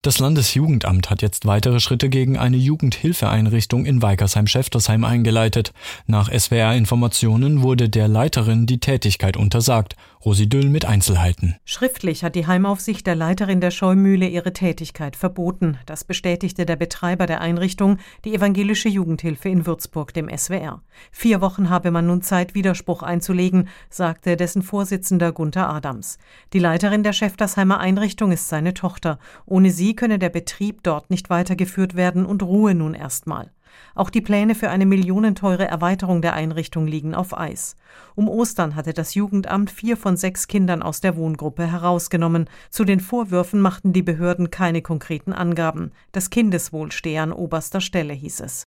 Das Landesjugendamt hat jetzt weitere Schritte gegen eine Jugendhilfeeinrichtung in Weikersheim-Schäftersheim eingeleitet. Nach SWR-Informationen wurde der Leiterin die Tätigkeit untersagt. Rosi Düll mit Einzelheiten. Schriftlich hat die Heimaufsicht der Leiterin der Scheumühle ihre Tätigkeit verboten. Das bestätigte der Betreiber der Einrichtung, die Evangelische Jugendhilfe in Würzburg, dem SWR. 4 Wochen habe man nun Zeit, Widerspruch einzulegen, sagte dessen Vorsitzender Gunther Adams. Die Leiterin der Schäftersheimer Einrichtung ist seine Tochter. Ohne sie könne der Betrieb dort nicht weitergeführt werden und ruhe nun erstmal. Auch die Pläne für eine millionenteure Erweiterung der Einrichtung liegen auf Eis. Um Ostern hatte das Jugendamt 4 von 6 Kindern aus der Wohngruppe herausgenommen. Zu den Vorwürfen machten die Behörden keine konkreten Angaben. Das Kindeswohl stehe an oberster Stelle, hieß es.